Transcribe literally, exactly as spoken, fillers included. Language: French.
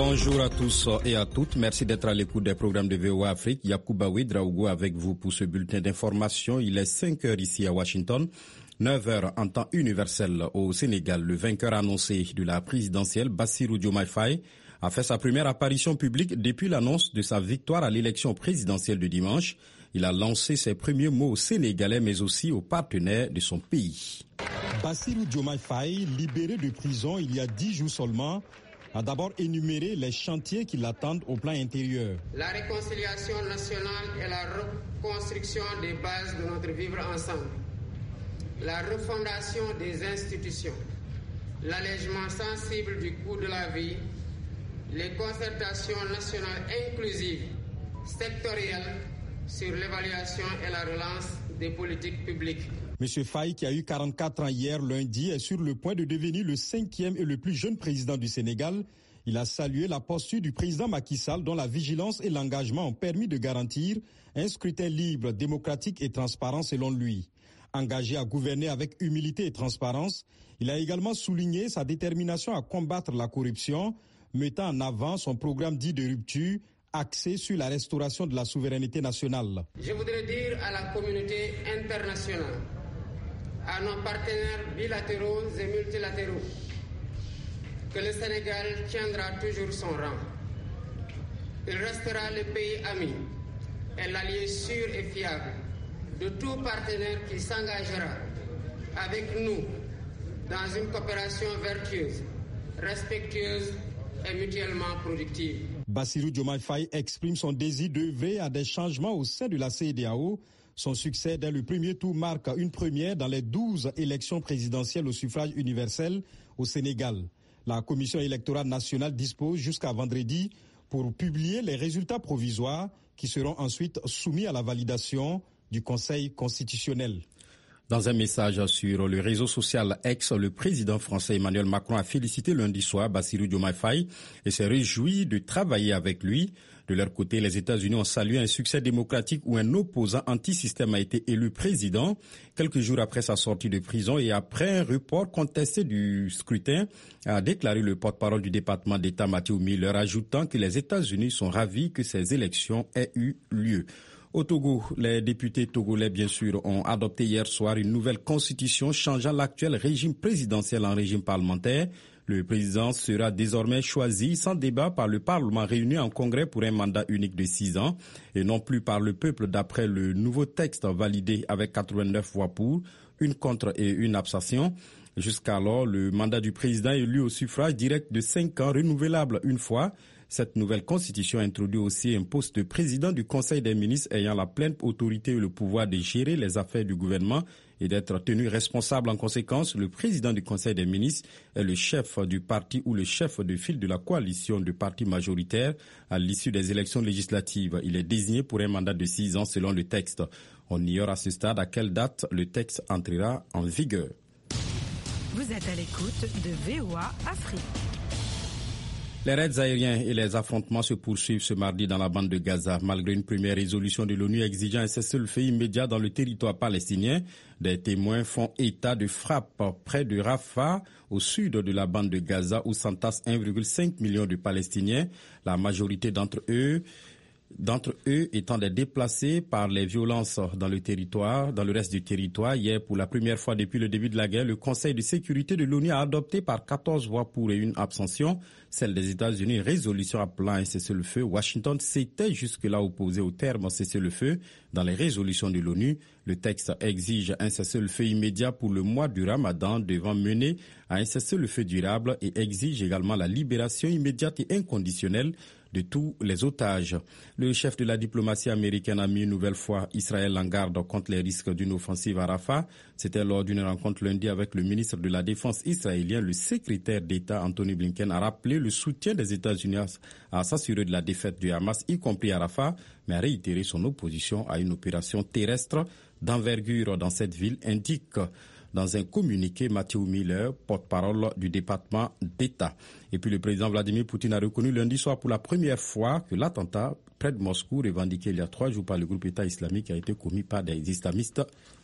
Bonjour à tous et à toutes. Merci d'être à l'écoute des programmes de V O A Afrique. Yacouba Ouedraogo avec vous pour ce bulletin d'information. Il est cinq heures ici à Washington, neuf heures en temps universel au Sénégal. Le vainqueur annoncé de la présidentielle, Bassirou Diomaye Faye, a fait sa première apparition publique depuis l'annonce de sa victoire à l'élection présidentielle de dimanche. Il a lancé ses premiers mots aux Sénégalais, mais aussi aux partenaires de son pays. Bassirou Diomaye Faye, libéré de prison il y a dix jours seulement, a d'abord énuméré les chantiers qui l'attendent au plan intérieur. La réconciliation nationale et la reconstruction des bases de notre vivre ensemble. La refondation des institutions. L'allègement sensible du coût de la vie. Les concertations nationales inclusives, sectorielles, sur l'évaluation et la relance des politiques publiques. Monsieur Faye, qui a eu quarante-quatre ans hier lundi, est sur le point de devenir le cinquième et le plus jeune président du Sénégal. Il a salué la posture du président Macky Sall, dont la vigilance et l'engagement ont permis de garantir un scrutin libre, démocratique et transparent selon lui. Engagé à gouverner avec humilité et transparence, il a également souligné sa détermination à combattre la corruption, mettant en avant son programme dit de rupture, axé sur la restauration de la souveraineté nationale. Je voudrais dire à la communauté internationale, à nos partenaires bilatéraux et multilatéraux, que le Sénégal tiendra toujours son rang. Il restera le pays ami et l'allié sûr et fiable de tout partenaire qui s'engagera avec nous dans une coopération vertueuse, respectueuse et mutuellement productive. Bassirou Diomaye Faye exprime son désir d'œuvrer à des changements au sein de la C E D A O. Son succès dès le premier tour marque une première dans les douze élections présidentielles au suffrage universel au Sénégal. La Commission électorale nationale dispose jusqu'à vendredi pour publier les résultats provisoires qui seront ensuite soumis à la validation du Conseil constitutionnel. Dans un message sur le réseau social X, le président français Emmanuel Macron a félicité lundi soir Bassirou Diomaye Faye et s'est réjoui de travailler avec lui. De leur côté, les États-Unis ont salué un succès démocratique où un opposant anti-système a été élu président quelques jours après sa sortie de prison et après un report contesté du scrutin, a déclaré le porte-parole du département d'État Matthew Miller, ajoutant que les États-Unis sont ravis que ces élections aient eu lieu. Au Togo, les députés togolais, bien sûr, ont adopté hier soir une nouvelle constitution changeant l'actuel régime présidentiel en régime parlementaire. Le président sera désormais choisi sans débat par le Parlement réuni en congrès pour un mandat unique de six ans et non plus par le peuple d'après le nouveau texte validé avec quatre-vingt-neuf voix pour, une contre et une abstention. Jusqu'alors, le mandat du président est élu au suffrage direct de cinq ans renouvelable une fois. Cette nouvelle constitution introduit aussi un poste de président du Conseil des ministres ayant la pleine autorité et le pouvoir de gérer les affaires du gouvernement et d'être tenu responsable en conséquence. Le président du Conseil des ministres est le chef du parti ou le chef de file de la coalition de partis majoritaires à l'issue des élections législatives. Il est désigné pour un mandat de six ans selon le texte. On ignore à ce stade à quelle date le texte entrera en vigueur. Vous êtes à l'écoute de V O A Afrique. Les raids aériens et les affrontements se poursuivent ce mardi dans la bande de Gaza. Malgré une première résolution de l'ONU exigeant un cessez-le-feu immédiat dans le territoire palestinien, des témoins font état de frappes près de Rafah, au sud de la bande de Gaza, où s'entassent un virgule cinq million de Palestiniens. La majorité d'entre eux D'entre eux étant des déplacés par les violences dans le territoire, dans le reste du territoire. Hier, pour la première fois depuis le début de la guerre, le Conseil de sécurité de l'ONU a adopté par quatorze voix pour et une abstention celle des États-Unis, résolution appelant un cessez-le-feu. Washington s'était jusque-là opposé au terme cessez-le-feu dans les résolutions de l'ONU. Le texte exige un cessez-le-feu immédiat pour le mois du Ramadan devant mener à un cessez-le-feu durable et exige également la libération immédiate et inconditionnelle de tous les otages. Le chef de la diplomatie américaine a mis une nouvelle fois Israël en garde contre les risques d'une offensive à Rafah. C'était lors d'une rencontre lundi avec le ministre de la Défense israélien. Le secrétaire d'État Anthony Blinken a rappelé le soutien des États-Unis à s'assurer de la défaite du Hamas, y compris à Rafah, mais a réitéré son opposition à une opération terrestre d'envergure dans cette ville, indique dans un communiqué Matthew Miller, porte-parole du département d'État. Et puis le président Vladimir Poutine a reconnu lundi soir pour la première fois que l'attentat près de Moscou, revendiqué il y a trois jours par le groupe État islamique, a été commis par des islamistes